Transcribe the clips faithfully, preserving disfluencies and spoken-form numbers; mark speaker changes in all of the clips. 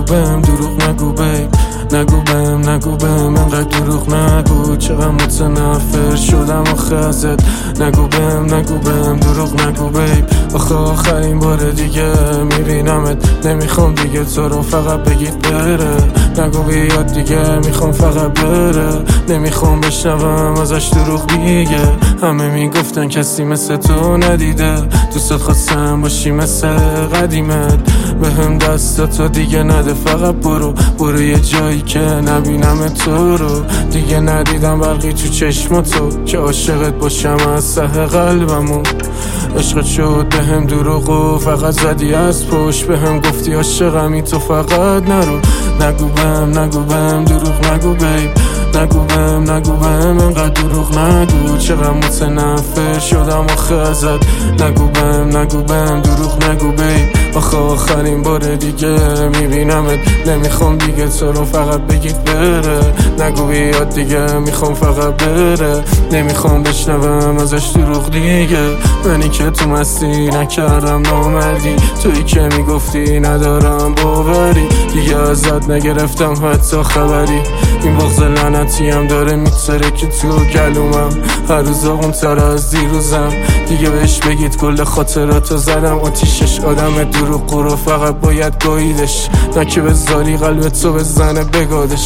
Speaker 1: نگو بهم دروغ نگو بیب، نگو بهم نگو بهم انقدر دروغ نگو، چقدر متنفر شدم آخه ازت. نگو بهم نگو بهم دروغ نگو بیب، آخه آخرین بار دیگه میبینمت، نمیخوام دیگه تو رو فقط بگید بره، نگو بیاد دیگه میخوام فقط بره، نمیخوام بشنوم ازش دروغ دیگه. همه میگفتن کسی مثل تو ندیده، دوست خواستم باشی مثل قدیمت، به هم دستاتو دیگه نده، فقط برو برو یه جایی که نبینم تو رو دیگه، ندیدم برقی تو چشماتو که عاشقت باشم از ته قلبمون. عشقت شد به هم دروغ و فقط زدی از پشت، به هم گفتی عاشقمی تو فقط نرو. نگو بهم نگو بهم دروغ نگو بیب، نگو بهم نگو بهم انقدر دروغ نگو، چقدر متنفر شدم آخه ازت. نگو بهم نگو بهم دروغ نگو بیب، آخه آخرین بار دیگه میبینمت، نمیخوام دیگه تو رو فقط بگید بره، نگو بیاد دیگه میخوام فقط بره، نمیخوام بشنوم ازش دروغ دیگه. منی که تو مستی نکردم نامردی، تویی که میگفتی ندارم باوری، دیگه ازت نگرفتم حتی خبری، این بغض لعنتی هم داره میتره که تو گلومم، هر روز آقومتر از دیروزم، دیگه بهش بگید کل خاطراتو زدم آتیشش، آدم دروغ رو فقط باید گاییدش، نه که بذاری قلب تو بزنه بگادش،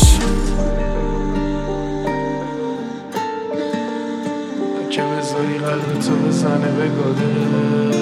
Speaker 1: نه که بذاری قلب تو بزنه بگادش.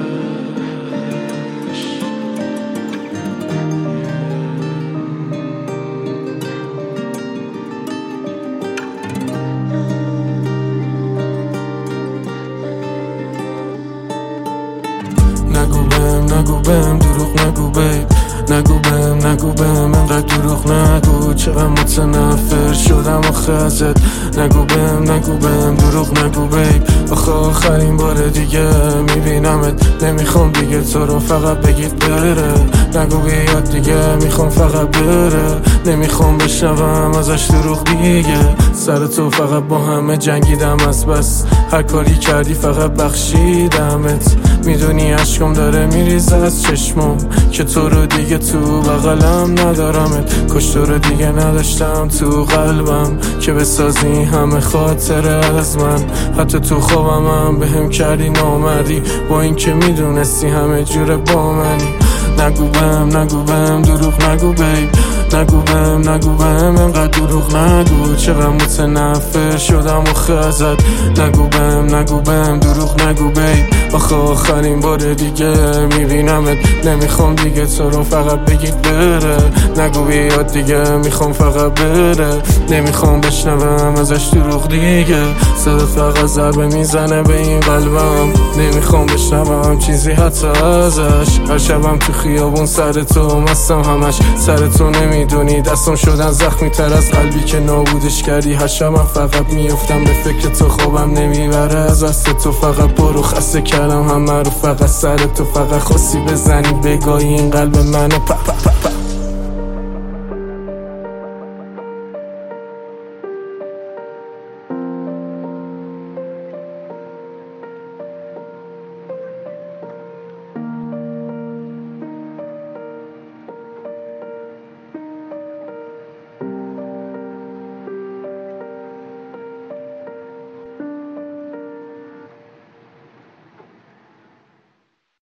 Speaker 1: نگو بهم نگو بهم دروغ نگو بیب، نگو بهم نگو بهم انقدر دروغ نگو، چقدر متنفر شدم آخه ازت. نگو بهم نگو بهم دروغ نگو بیب، آخه آخرین بار دیگه میبینمت، نمیخوام دیگه تو رو فقط بگید بره، نگو بیاد دیگه میخوام فقط بره، نمیخوام بشنوم ازش دروغ دیگه. سر تو فقط با همه جنگیدم از بس، هر کاری کردی فقط بخشیدمت، میدونی عشقم داره میریزه از چشمم که تو رو دیگه تو بغلم ندارمت، کش تو رو دیگه نداشتم تو قلبم که بسازی همه خاطره از من، حتی تو خوابم هم به هم کردی نامردی، با این که میدونستی همه جوره با منی. نگو بهم نگو بهم دروغ نگو بیب، نگو بهم نگو بهم انقدر دروغ نگو، چقدر متنفر شدم آخه ازت. نگو بهم نگو بهم دروغ نگو بیب، آخه آخرین بار دیگه میبینمت، نمیخوام دیگه تو رو فقط بگید بره، نگو بیاد دیگه میخوام فقط بره، نمیخوام بشنوم ازش دروغ دیگه. صدات فقط ضربه میزنه به این قلبم، نمیخوام بشنوم چیزی حتی ازش، هر شبم تو خیابون سر تو مستم همش، سر تو نمیدونی دستم شدن زخمی تر از قلبی که نابودش کردی، هر شبم فقط میفتم به فکر تو، خوابم نمیبره از دست تو، فقط برو خسته کردم همه رو، فقط سر تو، فقط خواستی بزنی بگاهی این قلب منو پا پا پا پا.